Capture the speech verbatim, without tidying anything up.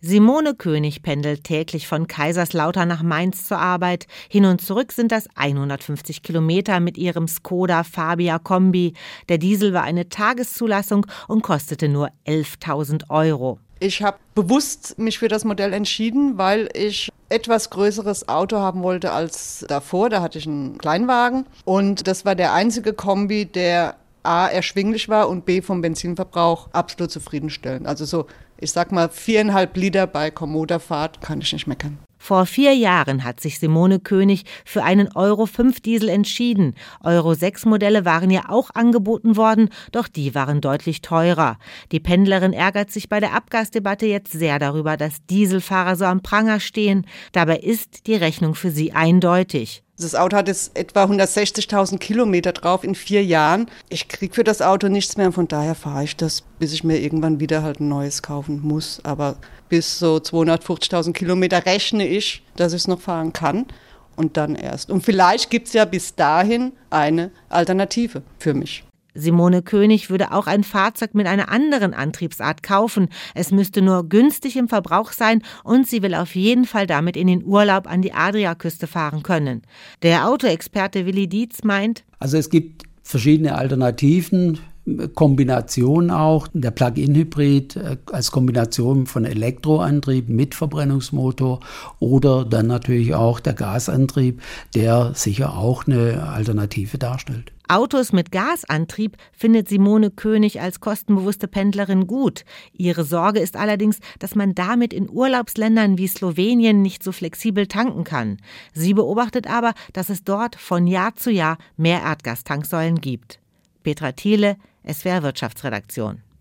Simone König pendelt täglich von Kaiserslautern nach Mainz zur Arbeit. Hin und zurück sind das hundertfünfzig Kilometer mit ihrem Skoda Fabia Kombi. Der Diesel war eine Tageszulassung und kostete nur elftausend Euro. Ich habe bewusst mich für das Modell entschieden, weil ich etwas größeres Auto haben wollte als davor. Da hatte ich einen Kleinwagen und das war der einzige Kombi, der A, erschwinglich war und B, vom Benzinverbrauch absolut zufriedenstellend. Also so, ich sag mal, viereinhalb Liter bei Komoterfahrt kann ich nicht meckern. Vor vier Jahren hat sich Simone König für einen Euro fünf Diesel entschieden. Euro sechs Modelle waren ja auch angeboten worden, doch die waren deutlich teurer. Die Pendlerin ärgert sich bei der Abgasdebatte jetzt sehr darüber, dass Dieselfahrer so am Pranger stehen. Dabei ist die Rechnung für sie eindeutig. Das Auto hat jetzt etwa hundertsechzigtausend Kilometer drauf in vier Jahren. Ich kriege für das Auto nichts mehr und von daher fahre ich das, bis ich mir irgendwann wieder halt ein neues kaufen muss. Aber bis so zweihundertfünfzigtausend Kilometer rechne ich, dass ich es noch fahren kann und dann erst. Und vielleicht gibt es ja bis dahin eine Alternative für mich. Simone König würde auch ein Fahrzeug mit einer anderen Antriebsart kaufen. Es müsste nur günstig im Verbrauch sein und sie will auf jeden Fall damit in den Urlaub an die Adriaküste fahren können. Der Autoexperte Willi Dietz meint: Also es gibt verschiedene Alternativen, Kombination auch. Der Plug-in-Hybrid als Kombination von Elektroantrieb mit Verbrennungsmotor oder dann natürlich auch der Gasantrieb, der sicher auch eine Alternative darstellt. Autos mit Gasantrieb findet Simone König als kostenbewusste Pendlerin gut. Ihre Sorge ist allerdings, dass man damit in Urlaubsländern wie Slowenien nicht so flexibel tanken kann. Sie beobachtet aber, dass es dort von Jahr zu Jahr mehr Erdgastanksäulen gibt. Petra Thiele, S W R Wirtschaftsredaktion.